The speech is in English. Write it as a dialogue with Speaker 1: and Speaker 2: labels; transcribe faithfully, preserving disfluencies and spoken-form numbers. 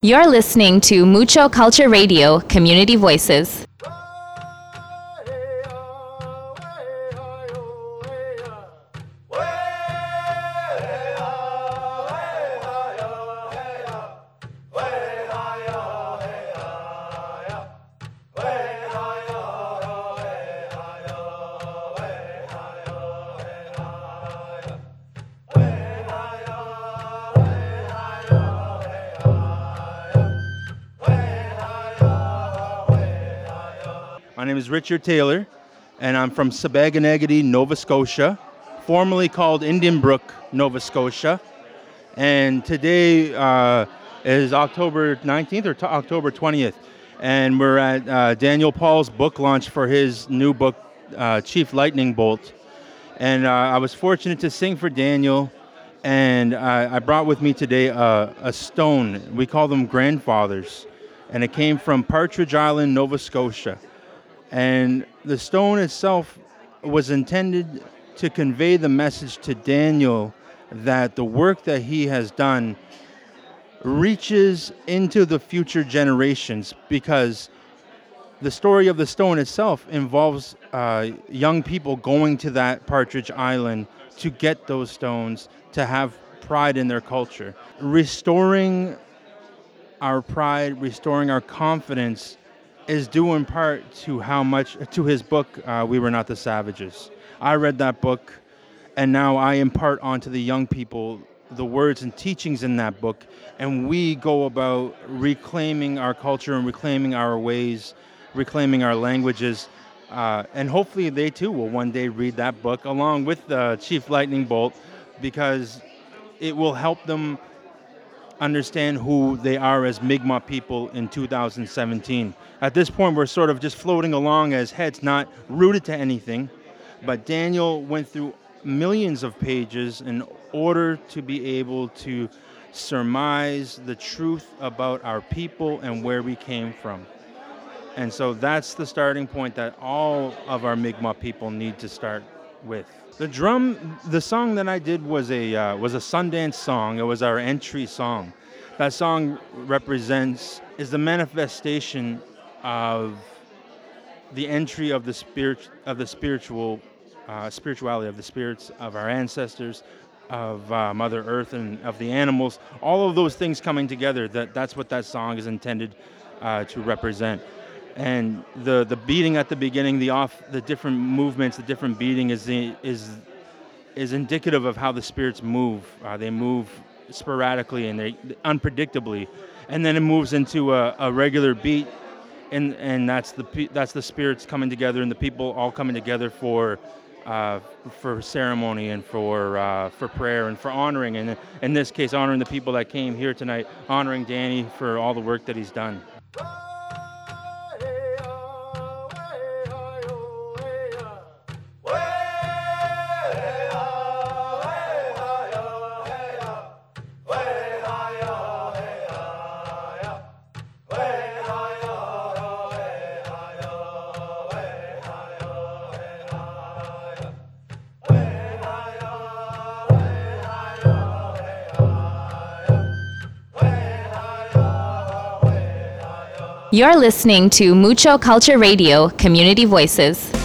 Speaker 1: You're listening to Mucho Culture Radio, Community Voices.
Speaker 2: My name is Richard Taylor, and I'm from Sipekne'katik, Nova Scotia, formerly called Indian Brook, Nova Scotia. And today uh, is October nineteenth or t- October twentieth, and we're at uh, Daniel Paul's book launch for his new book, uh, Chief Lightning Bolt. And uh, I was fortunate to sing for Daniel, and I, I brought with me today a, a stone. We call them grandfathers, and it came from Partridge Island, Nova Scotia. And the stone itself was intended to convey the message to Daniel that the work that he has done reaches into the future generations, because the story of the stone itself involves uh, young people going to that Partridge Island to get those stones, to have pride in their culture. Restoring our pride, restoring our confidence is due in part to how much, to his book, uh, We Were Not the Savages. I read that book, and now I impart onto the young people the words and teachings in that book, and we go about reclaiming our culture and reclaiming our ways, reclaiming our languages, uh, and hopefully they too will one day read that book along with the Chief Lightning Bolt, because it will help them understand who they are as Mi'kmaq people in two thousand seventeen. At this point, we're sort of just floating along as heads, not rooted to anything, but Daniel went through millions of pages in order to be able to surmise the truth about our people and where we came from. And so that's the starting point that all of our Mi'kmaq people need to start with. The drum, the song that I did was a uh, was a Sundance song. It was our entry song. That song represents, is the manifestation of the entry of the spirit, of the spiritual, uh, spirituality of the spirits of our ancestors, of uh, Mother Earth, and of the animals. All of those things coming together. That that's what that song is intended uh, to represent. And the, the beating at the beginning, the off, the different movements, the different beating is the, is is indicative of how the spirits move. Uh, they move sporadically and they unpredictably, and then it moves into a, a regular beat, and and that's the that's the spirits coming together and the people all coming together for uh, for ceremony and for uh, for prayer and for honoring, and in this case honoring the people that came here tonight, honoring Danny for all the work that he's done.
Speaker 1: You're listening to Mucho Culture Radio, Community Voices.